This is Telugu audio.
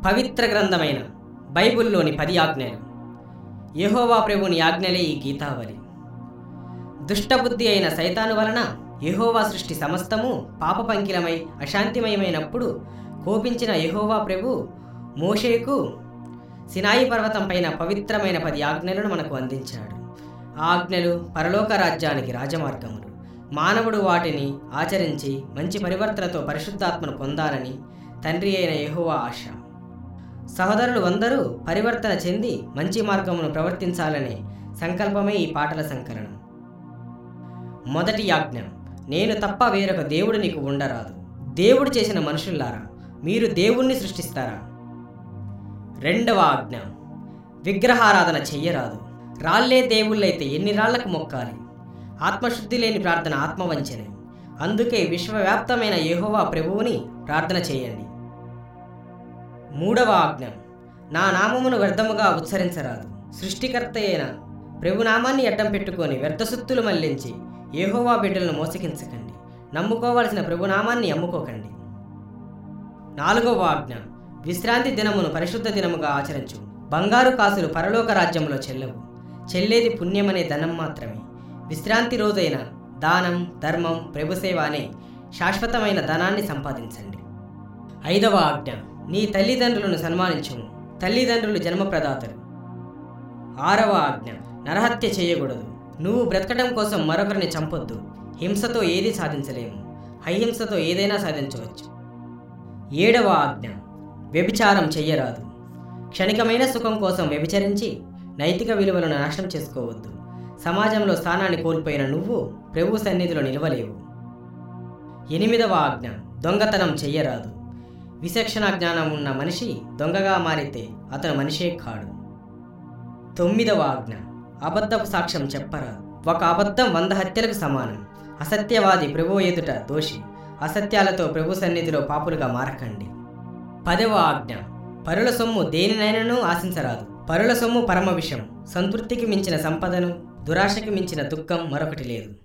పవిత్ర గ్రంథమైన బైబిల్లోని 10 ఆజ్ఞలు. యెహోవా ప్రభుని ఆజ్ఞలే ఈ గీతావళి. దుష్టబుద్ధి అయిన సైతాను వలన యెహోవా సృష్టి సమస్తము పాపపంకిలమై అశాంతిమయమైనప్పుడు కోపించిన యెహోవా ప్రభు మోషేకు సినాయి పర్వతం పైన పవిత్రమైన 10 ఆజ్ఞలను మనకు అందించాడు. ఆ ఆజ్ఞలు పరలోక రాజ్యానికి రాజమార్గములు. మానవుడు వాటిని ఆచరించి మంచి పరివర్తనతో పరిశుద్ధాత్మను పొందాలని తండ్రి అయిన యెహోవా ఆశ. సహోదరులు అందరూ పరివర్తన చెంది మంచి మార్గమును ప్రవర్తించాలనే సంకల్పమే ఈ పాటల సంకలనం. మొదటి ఆజ్ఞ, నేను తప్ప వేరొక దేవుడు నీకు ఉండరాదు. దేవుడు చేసిన మనుషుల్లారా, మీరు దేవుణ్ణి సృష్టిస్తారా? రెండవ ఆజ్ఞ, విగ్రహారాధన చెయ్యరాదు. రాళ్లే దేవుళ్ళైతే ఎన్ని రాళ్లకు మొక్కాలి? ఆత్మశుద్ధి లేని ప్రార్థన ఆత్మవంచనే. అందుకే విశ్వవ్యాప్తమైన యెహోవా ప్రభువుని ప్రార్థన చేయండి. మూడవ ఆజ్ఞ, నా నామమును వ్యర్థముగా ఉచ్చరించరాదు. సృష్టికర్త అయిన ప్రభునామాన్ని అడ్డం పెట్టుకొని వ్యర్థసుత్తులు మళ్లించి యెహోవా బిడ్డలను మోసగించకండి. నమ్ముకోవలసిన ప్రభునామాన్ని అమ్ముకోకండి. నాలుగవ ఆజ్ఞ, విశ్రాంతి దినమును పరిశుద్ధ దినముగా ఆచరించు. బంగారు కాసులు పరలోక రాజ్యంలో చెల్లవు. చెల్లేది పుణ్యమనే ధనం మాత్రమే. విశ్రాంతి రోజైన దానం, ధర్మం, ప్రభుసేవ అనే శాశ్వతమైన ధనాన్ని సంపాదించండి. ఐదవ ఆజ్ఞ, నీ తల్లిదండ్రులను సన్మానించుము. తల్లిదండ్రులు జన్మప్రదాతలు. ఆరవ ఆజ్ఞ, నరహత్య చేయకూడదు. నువ్వు బ్రతకడం కోసం మరొకరిని చంపొద్దు. హింసతో ఏదీ సాధించలేము, అహింసతో ఏదైనా సాధించవచ్చు. ఏడవ ఆజ్ఞ, వ్యభిచారం చెయ్యరాదు. క్షణికమైన సుఖం కోసం వ్యభిచరించి నైతిక విలువలను నాశనం చేసుకోవద్దు. సమాజంలో స్థానాన్ని కోల్పోయిన నువ్వు ప్రభు సన్నిధిలో నిలవలేవు. ఎనిమిదవ ఆజ్ఞ, దొంగతనం చెయ్యరాదు. విచక్షణ జ్ఞానం ఉన్న మనిషి దొంగగా మారితే అతను మనిషే కాడు. తొమ్మిదవ ఆజ్ఞ, అబద్ధపు సాక్ష్యం చెప్పరాదు. ఒక అబద్ధం 100 హత్యలకు సమానం. అసత్యవాది ప్రభు ఎదుట దోషి. అసత్యాలతో ప్రభు సన్నిధిలో పాపులుగా మారకండి. 10వ ఆజ్ఞ, పరుల సొమ్ము దేనినైనను ఆశించరాదు. పరుల సొమ్ము పరమ విషం. సంతృప్తికి మించిన సంపదను, దురాశకి మించిన దుఃఖం మరొకటి లేదు.